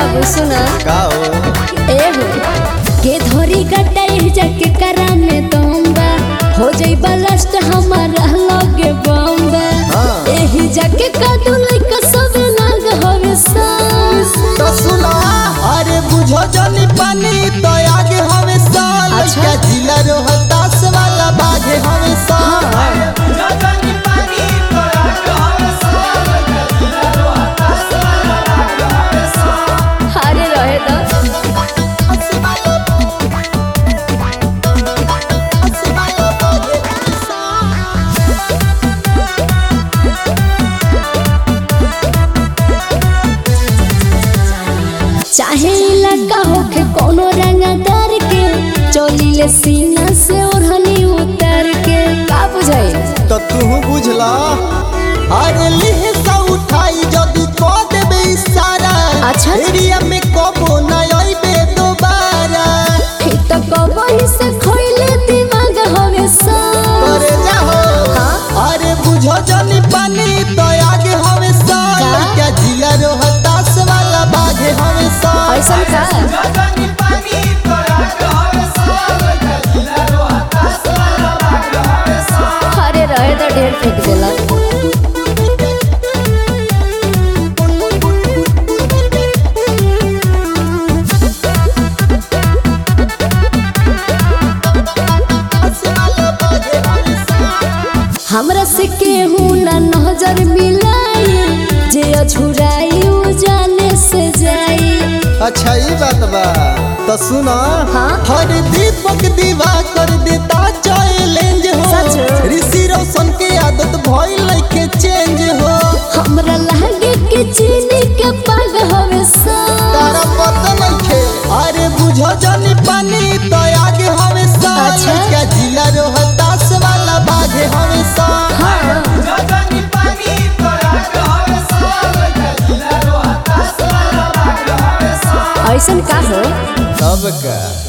बाबू सुना का हो ए हो के धोरी गटाई जाके करा में दम्बा हो जाई बलास्ट हमारा लगे बम्बा एही जाके कादू लइका सब लाग हवे सा तो सुना अरे बुझो जनी पानी तो आगे हवे साल क्या जिला रोहतास वाला बागे हवे साल अरे बुझो जनी पानी तो आगे हवे साल क्या जिला रोहतास वाला बागे हवे साल अरे रहे तो चाहे इलाका होके कोनो रंगदार के चोली ले सीना से ओढ़नी उतार के का बुझाई तो तू बुझला अरे लिह सा उठाई जदी को देबे इशारा अच्छा। एरिया में कबो ना आइबे दोबारा फिर तो कबही से खोइले दिमाग हवे सा करे जाहो अरे बुझो जनी पानी तो आगे हवे साल का? क्या जिला रोहतास वाला बागे हवे साल ऐसा का जनी पानी तो आगे हवे साल क्या जिला रोहतास वाला बागे हवे साल अरे रहे तो ढेर फेंक देला हमरा से केहू ना नजर मिलाई जे अछुराई उ जाने से जाई अच्छा ये बात बा तो सुना हाँ? हर दीपक दीवा कर देता चैलेंज हो सच? ऋषि रोशन के आदत भइल के चेंज हो हमरा लागे कि चीनी के पाग हवे सा तारा पता नइखे अरे बुझो जनी पानी तो आगे हवे साल अच्छा। क्या जिला रोहतास वाला बागे हवे साल हाँ। बुझो जनी पानी तो आगे हवे साल क्या जिला रोहतास वाला बागे हवे साल ऐसन का हो सब का